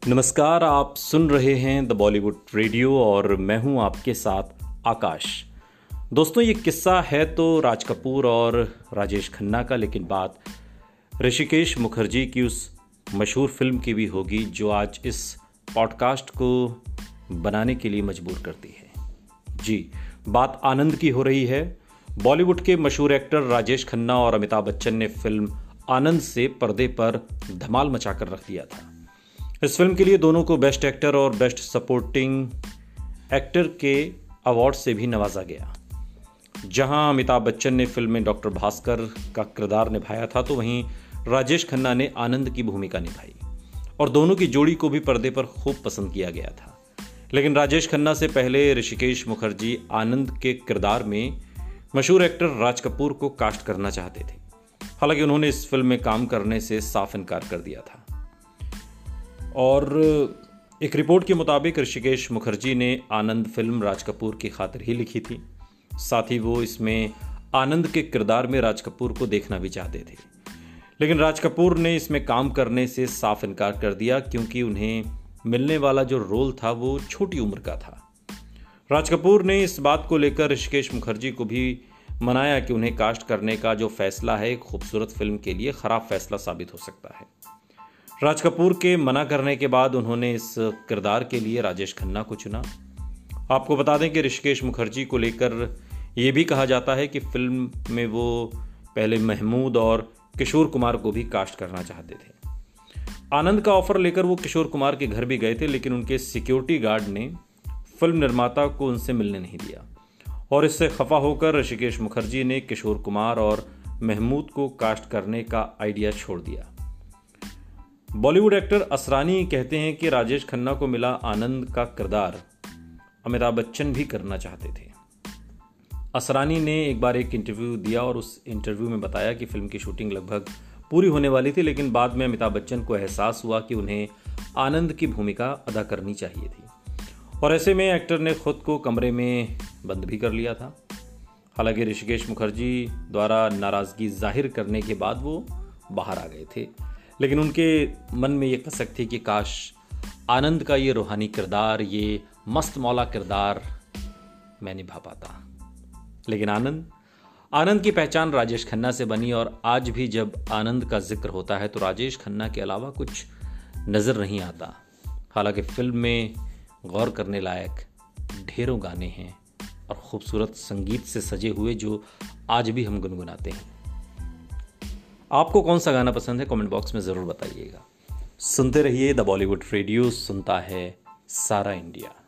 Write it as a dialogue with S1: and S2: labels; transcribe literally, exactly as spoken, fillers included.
S1: नमस्कार, आप सुन रहे हैं द बॉलीवुड रेडियो और मैं हूं आपके साथ आकाश। दोस्तों, ये किस्सा है तो राज कपूर और राजेश खन्ना का, लेकिन बात ऋषिकेश मुखर्जी की उस मशहूर फिल्म की भी होगी जो आज इस पॉडकास्ट को बनाने के लिए मजबूर करती है। जी, बात आनंद की हो रही है। बॉलीवुड के मशहूर एक्टर राजेश खन्ना और अमिताभ बच्चन ने फिल्म आनंद से पर्दे पर धमाल मचाकर रख दिया था। इस फिल्म के लिए दोनों को बेस्ट एक्टर और बेस्ट सपोर्टिंग एक्टर के अवार्ड से भी नवाजा गया। जहां अमिताभ बच्चन ने फिल्म में डॉक्टर भास्कर का किरदार निभाया था, तो वहीं राजेश खन्ना ने आनंद की भूमिका निभाई और दोनों की जोड़ी को भी पर्दे पर खूब पसंद किया गया था। लेकिन राजेश खन्ना से पहले ऋषिकेश मुखर्जी आनंद के किरदार में मशहूर एक्टर राज कपूर को कास्ट करना चाहते थे। हालांकि उन्होंने इस फिल्म में काम करने से साफ इनकार कर दिया था और एक रिपोर्ट के मुताबिक ऋषिकेश मुखर्जी ने आनंद फिल्म राज कपूर की खातिर ही लिखी थी। साथ ही वो इसमें आनंद के किरदार में राज कपूर को देखना भी चाहते थे, लेकिन राज कपूर ने इसमें काम करने से साफ इनकार कर दिया क्योंकि उन्हें मिलने वाला जो रोल था वो छोटी उम्र का था। राज कपूर ने इस बात को लेकर ऋषिकेश मुखर्जी को भी मनाया कि उन्हें कास्ट करने का जो फैसला है एक खूबसूरत फिल्म के लिए खराब फैसला साबित हो सकता है। राज कपूर के मना करने के बाद उन्होंने इस किरदार के लिए राजेश खन्ना को चुना। आपको बता दें कि ऋषिकेश मुखर्जी को लेकर यह भी कहा जाता है कि फिल्म में वो पहले महमूद और किशोर कुमार को भी कास्ट करना चाहते थे। आनंद का ऑफर लेकर वो किशोर कुमार के घर भी गए थे, लेकिन उनके सिक्योरिटी गार्ड ने फिल्म निर्माता को उनसे मिलने नहीं दिया और इससे खफा होकर ऋषिकेश मुखर्जी ने किशोर कुमार और महमूद को कास्ट करने का आइडिया छोड़ दिया। बॉलीवुड एक्टर असरानी कहते हैं कि राजेश खन्ना को मिला आनंद का किरदार अमिताभ बच्चन भी करना चाहते थे। असरानी ने एक बार एक इंटरव्यू दिया और उस इंटरव्यू में बताया कि फिल्म की शूटिंग लगभग पूरी होने वाली थी, लेकिन बाद में अमिताभ बच्चन को एहसास हुआ कि उन्हें आनंद की भूमिका अदा करनी चाहिए थी और ऐसे में एक्टर ने खुद को कमरे में बंद भी कर लिया था। हालांकि ऋषिकेश मुखर्जी द्वारा नाराजगी जाहिर करने के बाद वो बाहर आ गए थे, लेकिन उनके मन में ये कसक थी कि काश आनंद का ये रूहानी किरदार, ये मस्त मौला किरदार मैं निभा पाता। लेकिन आनंद आनंद की पहचान राजेश खन्ना से बनी और आज भी जब आनंद का जिक्र होता है तो राजेश खन्ना के अलावा कुछ नज़र नहीं आता। हालांकि फिल्म में गौर करने लायक ढेरों गाने हैं और खूबसूरत संगीत से सजे हुए जो आज भी हम गुनगुनाते हैं। आपको कौन सा गाना पसंद है, कमेंट बॉक्स में ज़रूर बताइएगा। सुनते रहिए द बॉलीवुड रेडियो, सुनता है सारा इंडिया।